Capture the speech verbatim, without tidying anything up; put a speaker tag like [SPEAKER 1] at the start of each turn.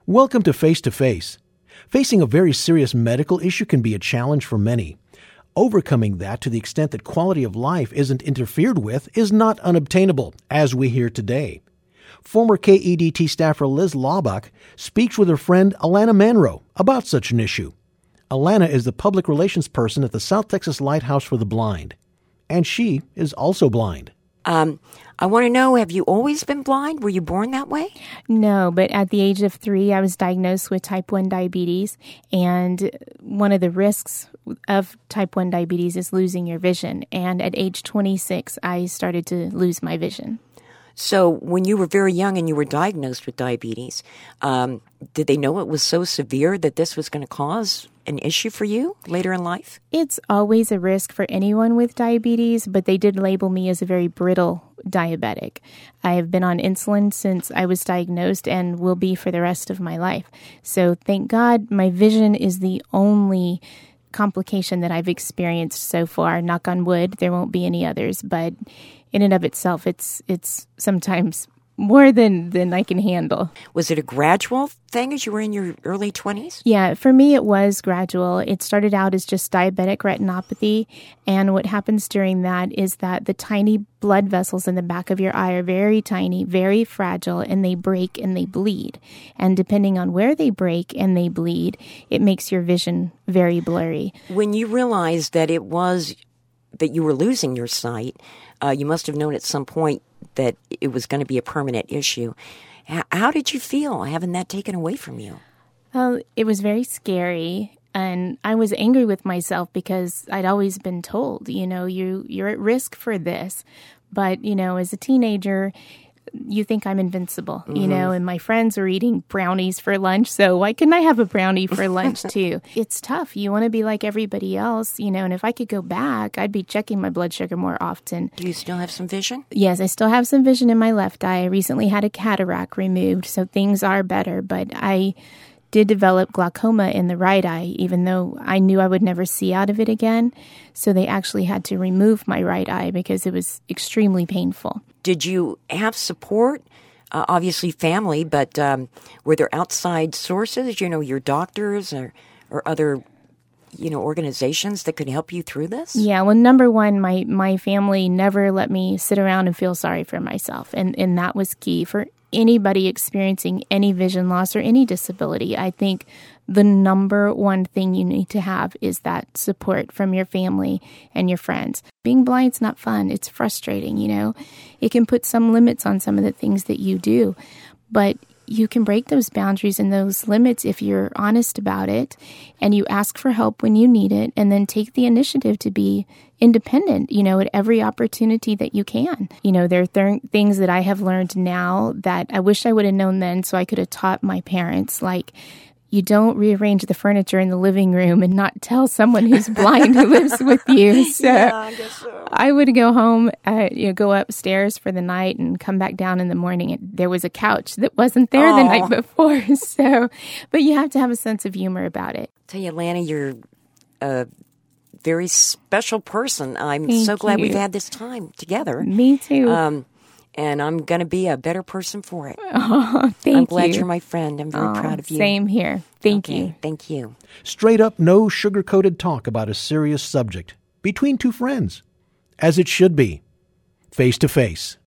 [SPEAKER 1] Welcome to Face to Face. Facing a very serious medical issue can be a challenge for many. Overcoming that to the extent that quality of life isn't interfered with is not unobtainable, as we hear today. Former K E D T staffer Liz Laubach speaks with her friend Alana Manro about such an issue. Alana is the public relations person at the South Texas Lighthouse for the Blind, and she is also blind.
[SPEAKER 2] Um, I want to know, have you always been blind? Were you born that way?
[SPEAKER 3] No, but at the age of three, I was diagnosed with type one diabetes. And one of the risks of type one diabetes is losing your vision. And at age twenty-six, I started to lose my vision.
[SPEAKER 2] So when you were very young and you were diagnosed with diabetes, um, did they know it was so severe that this was going to cause an issue for you later in life?
[SPEAKER 3] It's always a risk for anyone with diabetes, but they did label me as a very brittle diabetic. I have been on insulin since I was diagnosed and will be for the rest of my life. So thank God my vision is the only complication that I've experienced so far. Knock on wood, there won't be any others, but in and of itself, it's it's sometimes more than, than I can handle.
[SPEAKER 2] Was it a gradual thing as you were in your early twenties?
[SPEAKER 3] Yeah, for me it was gradual. It started out as just diabetic retinopathy, and what happens during that is that the tiny blood vessels in the back of your eye are very tiny, very fragile, and they break and they bleed. And depending on where they break and they bleed, it makes your vision very blurry.
[SPEAKER 2] When you realized that it was that you were losing your sight, uh, you must have known at some point that it was going to be a permanent issue. H- how did you feel having that taken away from you?
[SPEAKER 3] Well, it was very scary, and I was angry with myself because I'd always been told, you know, you, you're at risk for this. But, you know, as a teenager, you think I'm invincible, you mm-hmm. know, and my friends were eating brownies for lunch, so why couldn't I have a brownie for lunch too? It's tough. You want to be like everybody else, you know, and if I could go back, I'd be checking my blood sugar more often.
[SPEAKER 2] Do you still have some vision?
[SPEAKER 3] Yes, I still have some vision in my left eye. I recently had a cataract removed, so things are better, but I did develop glaucoma in the right eye, even though I knew I would never see out of it again. So they actually had to remove my right eye because it was extremely painful.
[SPEAKER 2] Did you have support? Uh, obviously family, but um, were there outside sources, you know, your doctors or, or other, you know, organizations that could help you through this?
[SPEAKER 3] Yeah, well, number one, my, my family never let me sit around and feel sorry for myself. And, and that was key for anybody experiencing any vision loss or any disability. I think the number one thing you need to have is that support from your family and your friends. Being blind's not fun. It's frustrating, you know. It can put some limits on some of the things that you do, but you can break those boundaries and those limits if you're honest about it and you ask for help when you need it and then take the initiative to be independent, you know, at every opportunity that you can. You know, there are th- things that I have learned now that I wish I would have known then so I could have taught my parents, like you don't rearrange the furniture in the living room and not tell someone who's blind who lives with you. So,
[SPEAKER 2] yeah, I guess so.
[SPEAKER 3] I would go home, uh, you know, go upstairs for the night and come back down in the morning. And there was a couch that wasn't there
[SPEAKER 2] Aww.
[SPEAKER 3] the night before. So, but you have to have a sense of humor about it.
[SPEAKER 2] Tell you, Lana, you're a very special person. I'm
[SPEAKER 3] Thank
[SPEAKER 2] so glad
[SPEAKER 3] you.
[SPEAKER 2] we've had this time together.
[SPEAKER 3] Me too.
[SPEAKER 2] Um, and I'm going to be a better person for it.
[SPEAKER 3] Oh, thank
[SPEAKER 2] I'm glad
[SPEAKER 3] you.
[SPEAKER 2] you're my friend. I'm very
[SPEAKER 3] oh,
[SPEAKER 2] proud of you.
[SPEAKER 3] Same here. Thank
[SPEAKER 2] okay,
[SPEAKER 3] you.
[SPEAKER 2] Thank you.
[SPEAKER 1] Straight up, no sugar-coated talk about a serious subject between two friends, as it should be, face to face.